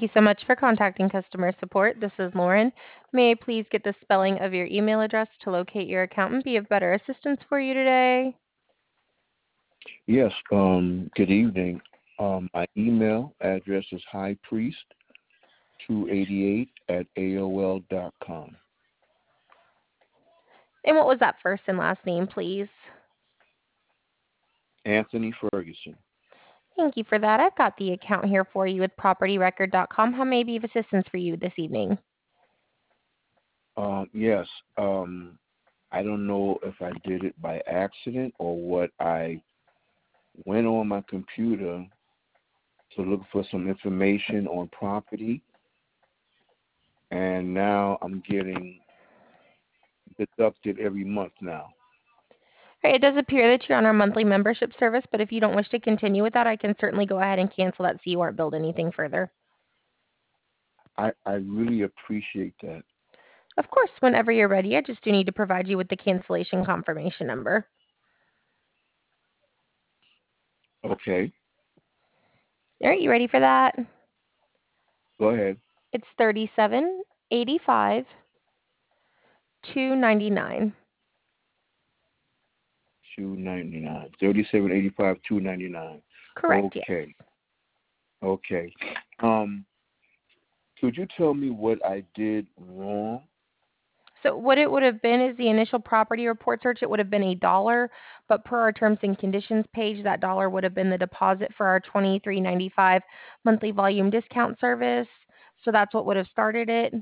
you so much for contacting customer support. This is Lauren. May I please get the spelling of your email address to locate your account and be of better assistance for you today? Yes, good evening. My email address is highpriest288 at AOL.com. And what was that first and last name, please? Anthony Ferguson. Thank you for that. I've got the account here for you with propertyrecord.com. How may I be of assistance for you this evening? Yes, I don't know if I did it by accident or what. I went on my computer to look for some information on property, and now I'm getting deducted every month now. All right, it does appear that you're on our monthly membership service, but if you don't wish to continue with that, I can certainly go ahead and cancel that so you aren't billed anything further. I really appreciate that. Of course, whenever you're ready, I just do need to provide you with the cancellation confirmation number. Okay, All right, you ready for that? go ahead. It's 3785 299. 299. 3785 299. Correct, Okay. yes. Okay. Um, could you tell me what I did wrong? So what it would have been is the initial property report search, it would have been $1, but per our terms and conditions page, that dollar would have been the deposit for our 23.95 monthly volume discount service. So that's what would have started it.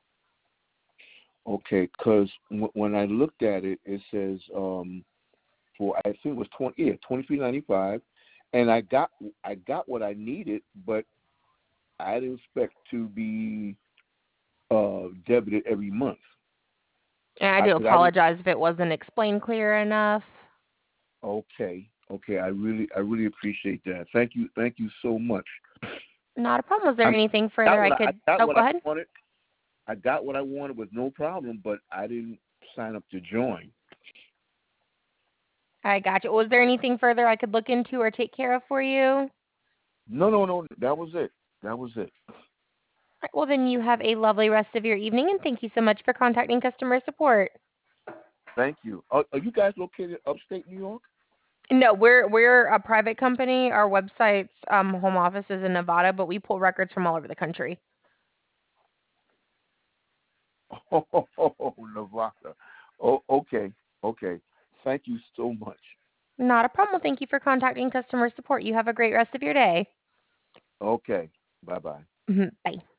Okay, because when I looked at it, it says for I think it was 23.95, and I got what I needed, but I didn't expect to be debited every month. And I do 'Cause I didn't. apologize if it wasn't explained clear enough. Okay, okay. I really appreciate that. Thank you so much. Not a problem. Was there I anything got further what I I could? got Oh, what go I ahead. wanted. I got what I wanted with no problem, but I didn't sign up to join. I got you. Was there anything further I could look into or take care of for you? No, no, no. That was it. That was it. Right, well, then you have a lovely rest of your evening, and thank you so much for contacting customer support. Thank you. Are you guys located upstate New York? No, we're a private company. Our website's home office is in Nevada, but we pull records from all over the country. Oh, Nevada. Oh, okay. Okay. Thank you so much. Not a problem. Well, thank you for contacting customer support. You have a great rest of your day. Okay. Bye bye. Bye.